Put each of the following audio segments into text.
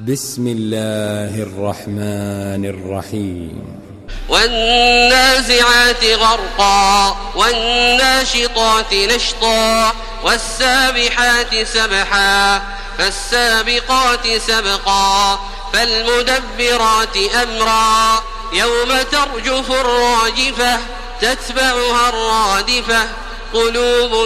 بسم الله الرحمن الرحيم. والنازعات غرقا والناشطات نشطا والسابحات سبحا فالسابقات سبقا فالمدبرات أمرا يوم ترجف الراجفة تتبعها الرادفة قلوب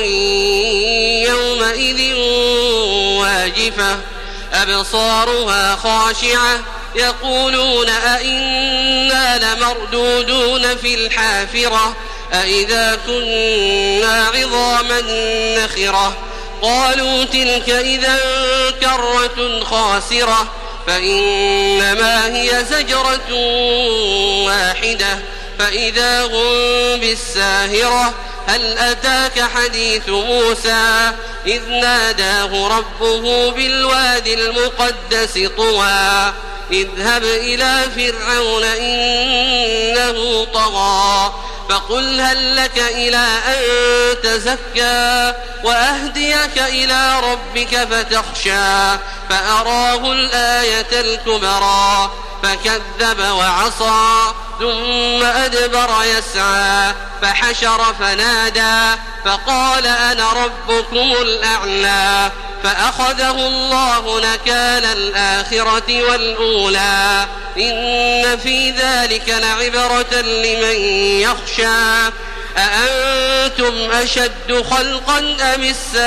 يومئذ واجفة أبصارها خاشعة يقولون أئنا لمردودون في الحافرة أئذا كنا عظاما نخرة قالوا تلك إذا كرة خاسرة فإنما هي زجرة واحدة فإذا هم بالساهرة هل أتاك حديث موسى إذ ناداه ربه بالوادي المقدس طوى اذهب إلى فرعون إنه طغى فقل هل لك إلى أن تزكى وأهديك إلى ربك فتخشى فأراه الآية الكبرى فكذب وعصى ثم أدبر يسعى فحشر فنادى فقال أنا ربكم الأعلى فأخذه الله نكال الآخرة والأولى إن في ذلك لعبرة لمن يخشى أأنتم أشد خلقا أم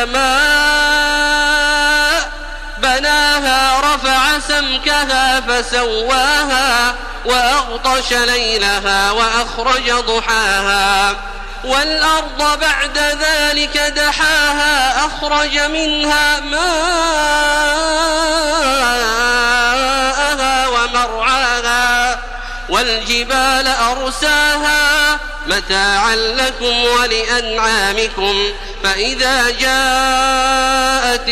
السماء بناها رفع سمكها فسواها وأغطش ليلها وأخرج ضحاها والأرض بعد ذلك دحاها أخرج منها ماءها ومرعاها والجبال أرساها متاعا لكم ولأنعامكم فإذا جاءت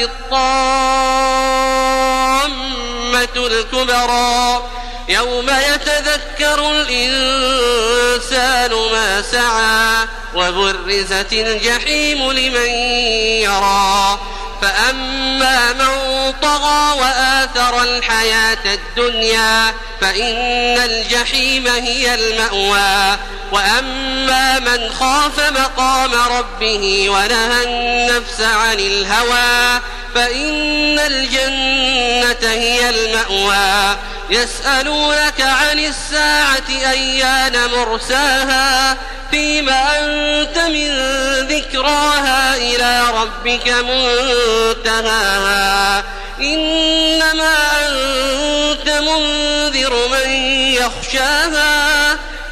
الطامة الكبرى يوم يتذكر الإنسان ما سعى وبرزت الجحيم لمن يرى فأما من طغى وآثر الحياة الدنيا فإن الجحيم هي المأوى وأما من خاف مقام ربه ونهى النفس عن الهوى فإن الجنة هي المأوى يسألونك عن الساعة أيان مرساها فيما أنت من ذكراها إلى ربك منتهاها إنما أنت منذر من يخشاها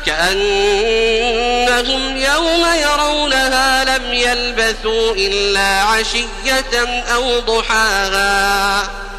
كأنهم يوم يرونها لم يلبثوا إلا عشية أو ضحاها.